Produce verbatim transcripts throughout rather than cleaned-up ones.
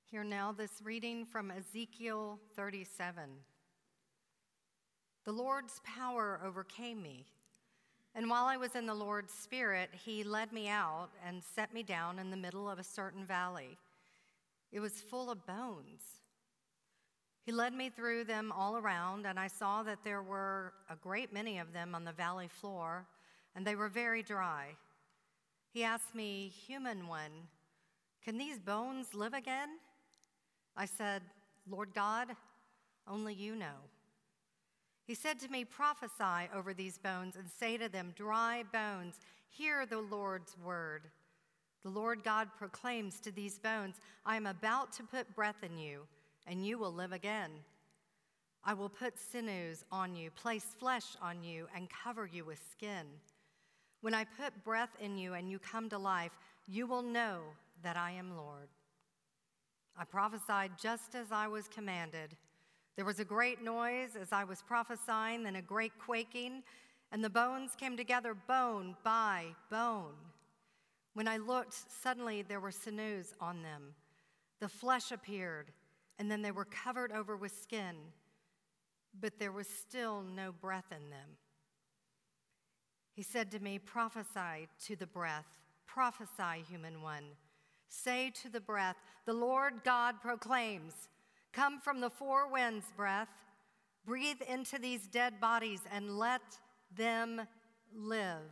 Hear now this reading from Ezekiel thirty-seven. The Lord's power overcame me, and while I was in the Lord's Spirit, he led me out and set me down in the middle of a certain valley. It was full of bones. He led me through them all around, and I saw that there were a great many of them on the valley floor, and they were very dry. He asked me, "Human one, can these bones live again?" I said, "Lord God, only you know." He said to me, "Prophesy over these bones and say to them, dry bones, hear the Lord's word. The Lord God proclaims to these bones, I am about to put breath in you, and you will live again. I will put sinews on you, place flesh on you, and cover you with skin. When I put breath in you and you come to life, you will know that I am Lord." I prophesied just as I was commanded. There was a great noise as I was prophesying, then a great quaking, and the bones came together bone by bone. When I looked, suddenly there were sinews on them. The flesh appeared, and then they were covered over with skin, but there was still no breath in them. He said to me, "Prophesy to the breath, prophesy, human one. Say to the breath, the Lord God proclaims, come from the four winds, breath. Breathe into these dead bodies and let them live."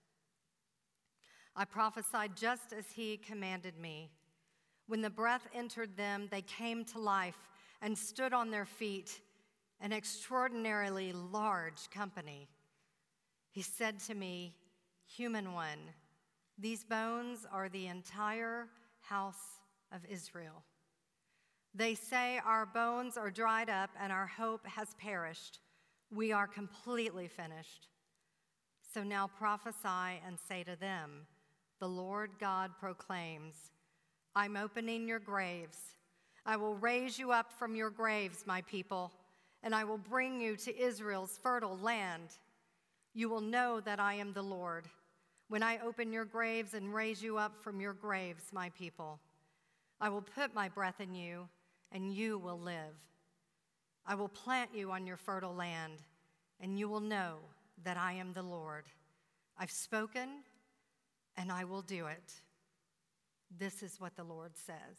I prophesied just as he commanded me. When the breath entered them, they came to life and stood on their feet, an extraordinarily large company. He said to me, "Human one, these bones are the entire house of Israel. They say our bones are dried up and our hope has perished. We are completely finished. So now prophesy and say to them, the Lord God proclaims, I'm opening your graves. I will raise you up from your graves, my people, and I will bring you to Israel's fertile land. You will know that I am the Lord when I open your graves and raise you up from your graves, my people. I will put my breath in you, and you will live. I will plant you on your fertile land, and you will know that I am the Lord. I've spoken, and I will do it. This is what the Lord says."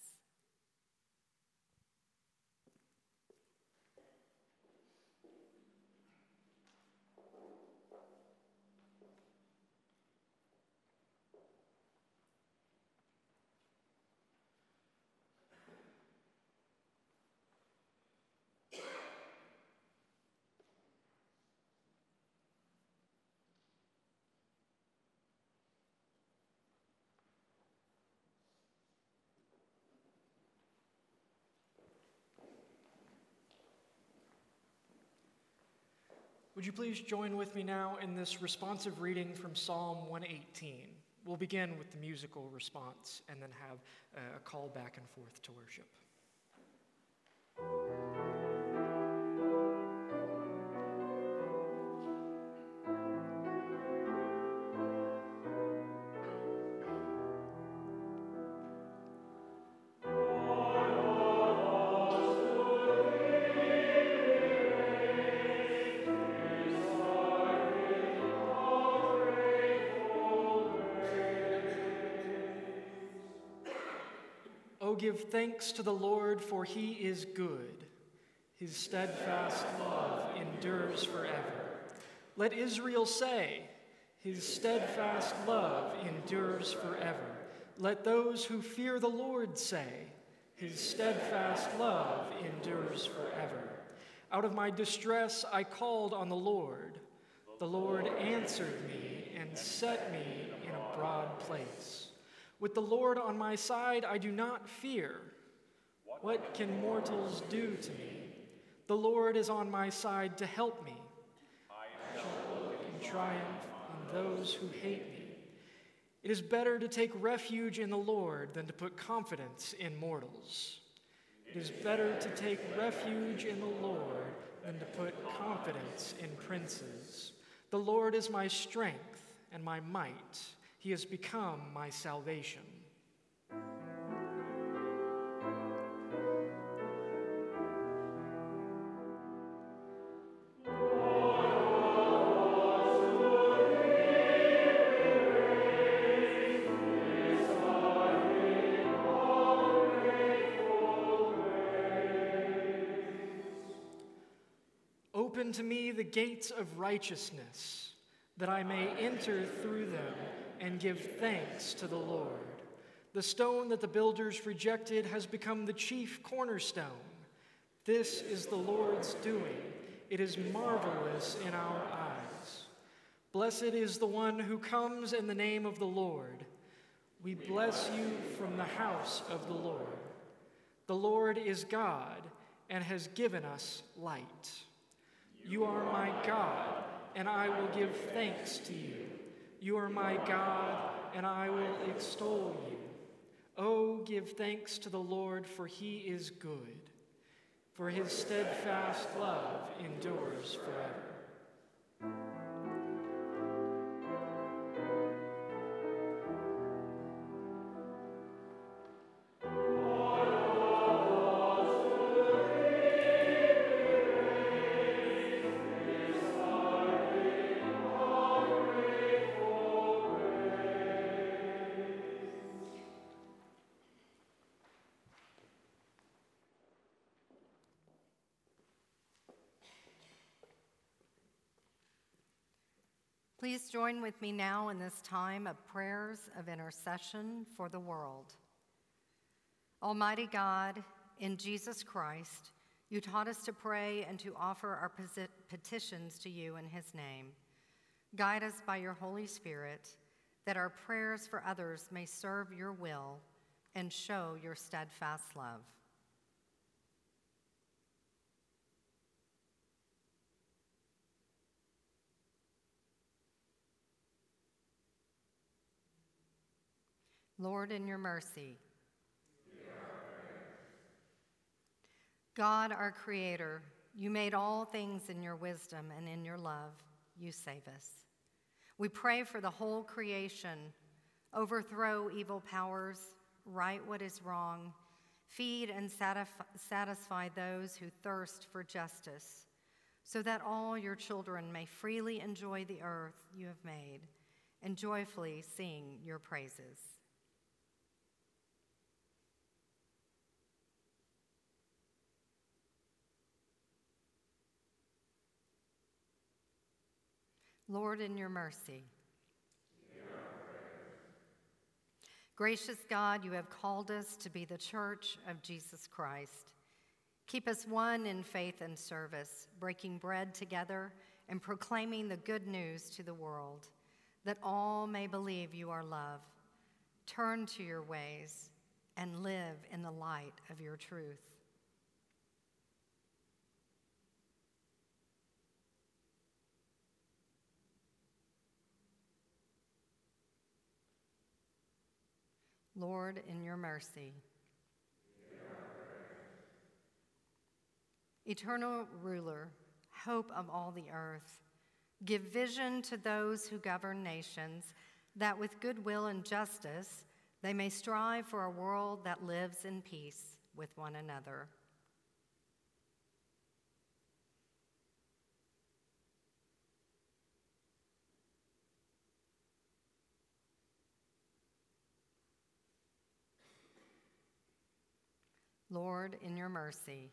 Would you please join with me now in this responsive reading from Psalm one eighteen? We'll begin with the musical response and then have a call back and forth to worship. Oh, give thanks to the Lord, for he is good. His steadfast love endures forever. Let Israel say, his steadfast love endures forever. Let those who fear the Lord say, his steadfast love endures forever. Out of my distress I called on the Lord. The Lord answered me and set me in a broad place. With the Lord on my side, I do not fear. What can mortals do to me? The Lord is on my side to help me. I shall look in triumph on those who hate me. It is better to take refuge in the Lord than to put confidence in mortals. It is better to take refuge in the Lord than to put confidence in princes. The Lord is my strength and my might. He has become my salvation. Open to me the gates of righteousness, that I may enter through them and give thanks to the Lord. The stone that the builders rejected has become the chief cornerstone. This is the Lord's doing. It is marvelous in our eyes. Blessed is the one who comes in the name of the Lord. We bless you from the house of the Lord. The Lord is God and has given us light. You are my God, and I will give thanks to you. You are my God, and I will extol you. Oh, give thanks to the Lord, for he is good, for his steadfast love endures forever. Please join with me now in this time of prayers of intercession for the world. Almighty God, in Jesus Christ, you taught us to pray and to offer our petitions to you in his name. Guide us by your Holy Spirit, that our prayers for others may serve your will and show your steadfast love. Lord, in your mercy. God, our Creator, you made all things in your wisdom, and in your love, you save us. We pray for the whole creation. Overthrow evil powers, right what is wrong, feed and satisfy those who thirst for justice, so that all your children may freely enjoy the earth you have made and joyfully sing your praises. Lord, in your mercy. Gracious God, you have called us to be the church of Jesus Christ. Keep us one in faith and service, breaking bread together and proclaiming the good news to the world, that all may believe you are love, turn to your ways, and live in the light of your truth. Lord, in your mercy. Eternal ruler, hope of all the earth, give vision to those who govern nations, that with goodwill and justice they may strive for a world that lives in peace with one another. Lord, in your mercy.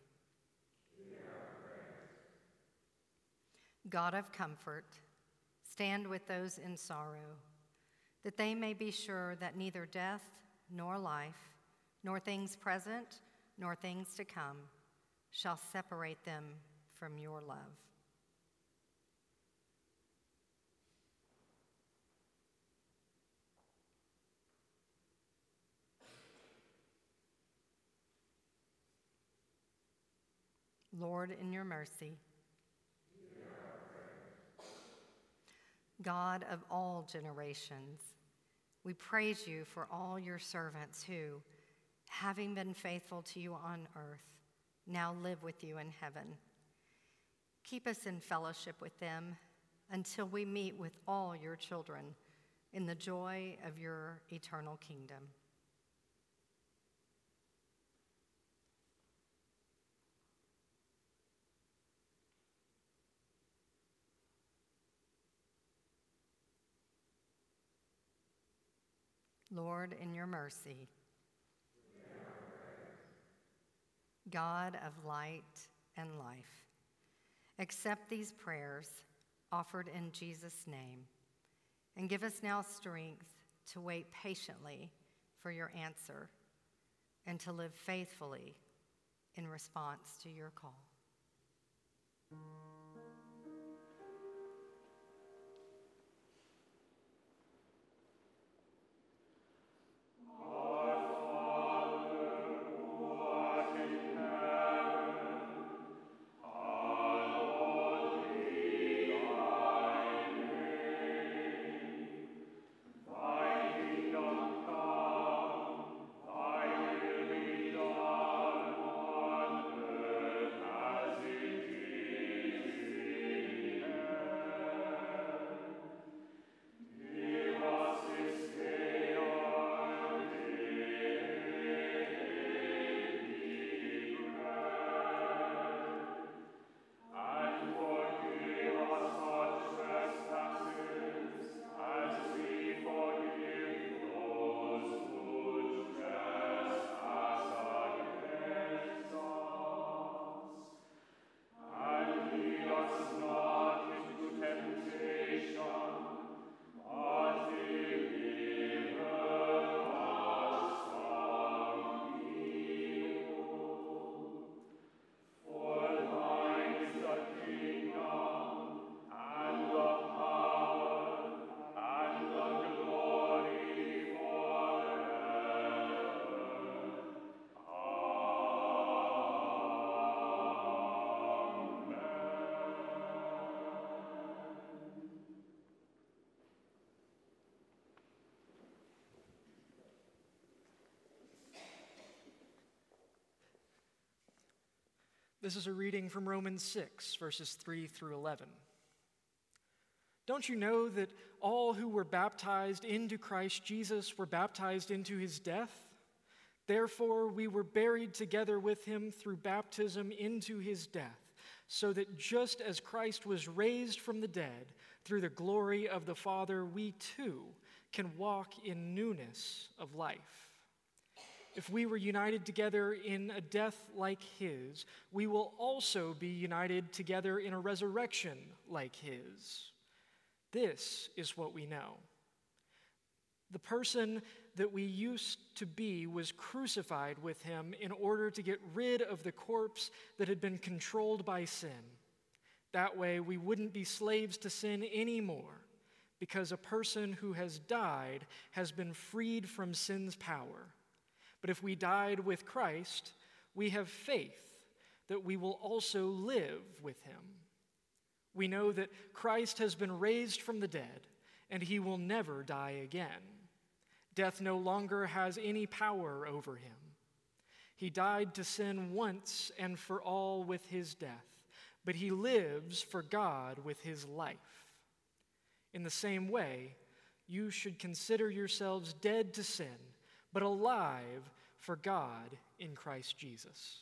God of comfort, stand with those in sorrow, that they may be sure that neither death nor life, nor things present, nor things to come, shall separate them from your love. Lord, in your mercy. God of all generations, we praise you for all your servants who, having been faithful to you on earth, now live with you in heaven. Keep us in fellowship with them until we meet with all your children in the joy of your eternal kingdom. Lord, in your mercy. God of light and life, Accept these prayers offered in Jesus' name, and give us now strength to wait patiently for your answer and to live faithfully in response to your call. This is a reading from Romans six, verses three through eleven. Don't you know that all who were baptized into Christ Jesus were baptized into his death? Therefore, we were buried together with him through baptism into his death, so that just as Christ was raised from the dead through the glory of the Father, we too can walk in newness of life. If we were united together in a death like his, we will also be united together in a resurrection like his. This is what we know. The person that we used to be was crucified with him in order to get rid of the corpse that had been controlled by sin. That way we wouldn't be slaves to sin anymore, because a person who has died has been freed from sin's power. But if we died with Christ, we have faith that we will also live with him. We know that Christ has been raised from the dead, and he will never die again. Death no longer has any power over him. He died to sin once and for all with his death, but he lives for God with his life. In the same way, you should consider yourselves dead to sin, but alive for God in Christ Jesus.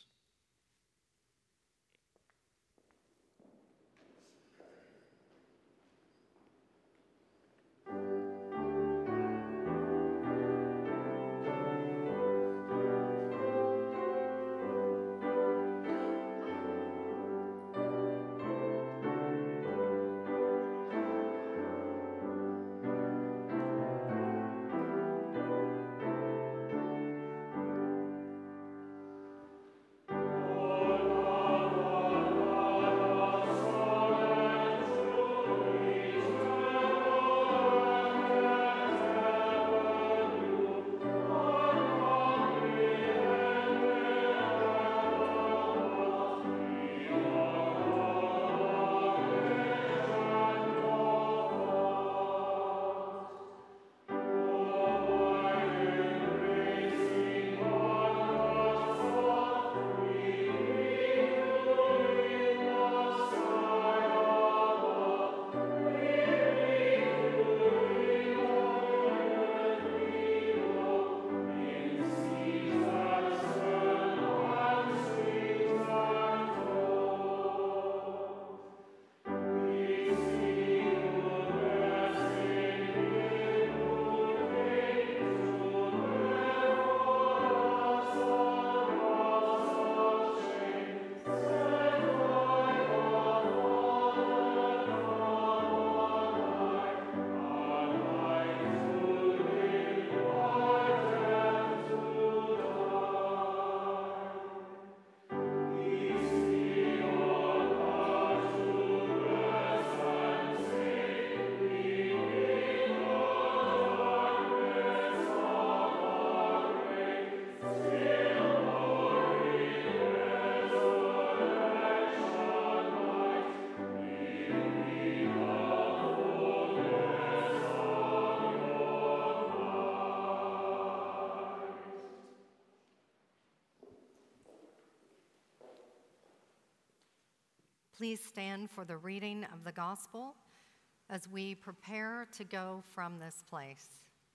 Please stand for the reading of the gospel as we prepare to go from this place.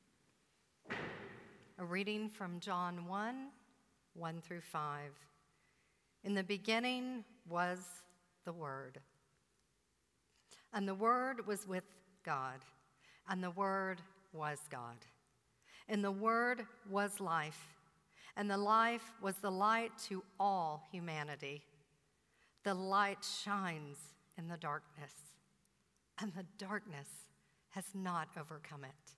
A reading from John one, one through five. In the beginning was the Word, and the Word was with God, and the Word was God. And the Word was life, and the life was the light to all humanity. The light shines in the darkness, and the darkness has not overcome it.